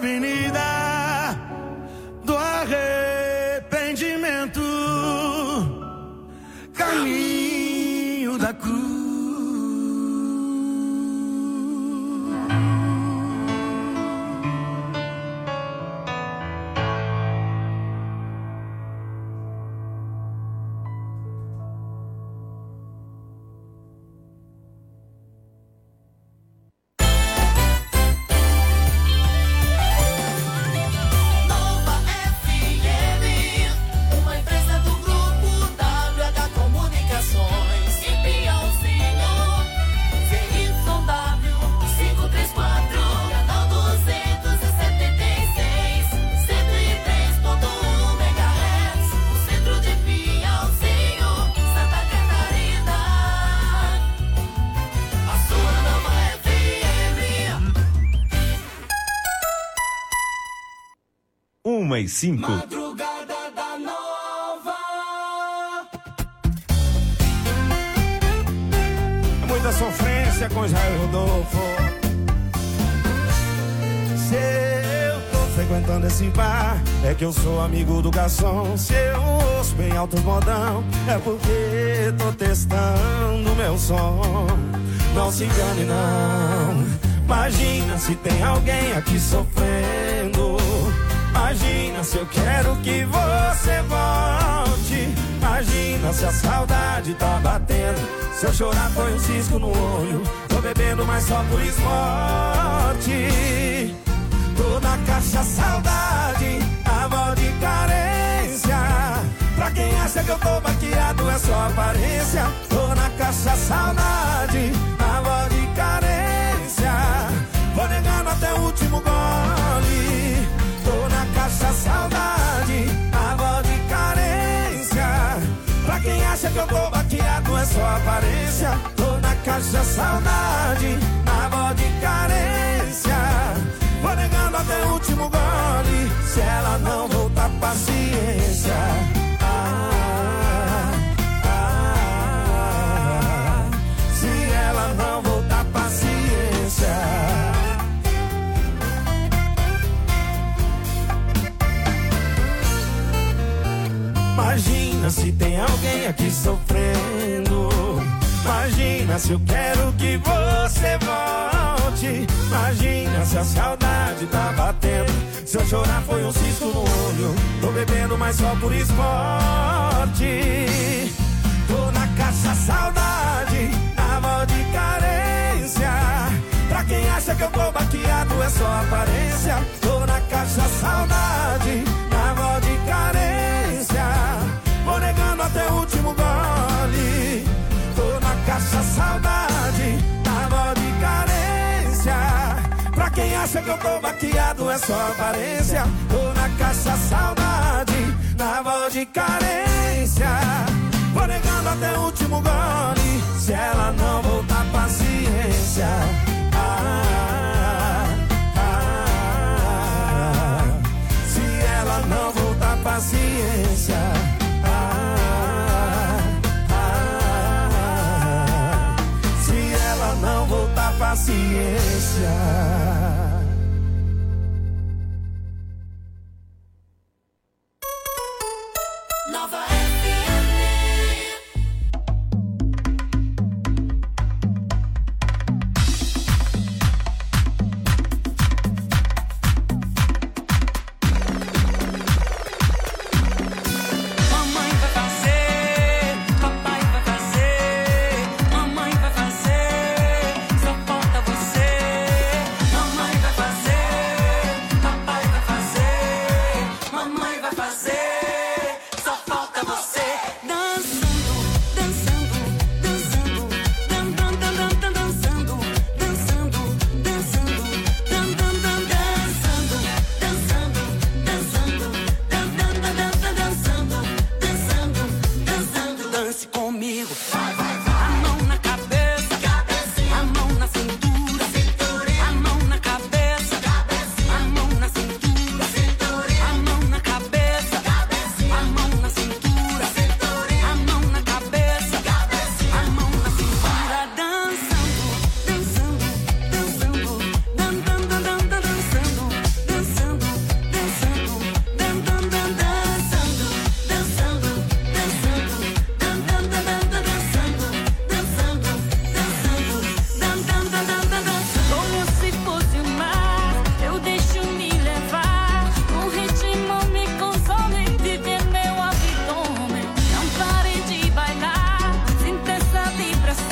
avenida do arrependimento, caminho da cruz. e 5. Madrugada da Nova. Muita sofrência com Jair Rodolfo. Se eu tô frequentando esse bar, é que eu sou amigo do garçom. Se eu ouço bem alto modão, é porque tô testando meu som. Não se engane não. Imagina se tem alguém aqui sofrendo. Imagina se eu quero que você volte. Imagina se a saudade tá batendo. Se eu chorar foi um cisco no olho. Tô bebendo, mas só por esporte. Tô na caixa saudade, a voz de carência. Pra quem acha que eu tô baqueado é só aparência. Tô na caixa saudade, a voz de carência. Vou negando até o último gole. Tô na caixa saudade, a voz de carência. Pra quem acha que eu tô baqueado é só aparência. Tô na caixa saudade, a voz de carência. Vou negando até o último gole. Se ela não voltar, paciência. Se ela não voltar, paciência. Imagina se tem alguém aqui sofrendo. Imagina se eu quero que você volte. Imagina se a saudade tá batendo. Se eu chorar foi um cisco no olho. Tô bebendo, mas só por esporte. Tô na caixa saudade, a voz de carência. Pra quem acha que eu tô baqueado é só aparência. Tô na caixa saudade, a voz de carência. Vou negando até o último gole. Tô na caixa saudade, a voz de carência. Pra quem acha que eu tô baqueado é só aparência. Tô na caixa saudade, na voz de carência. Vou negando até o último gole. Se ela não voltar, paciência. Se ela não voltar, paciência. Se ela não voltar, paciência. Nova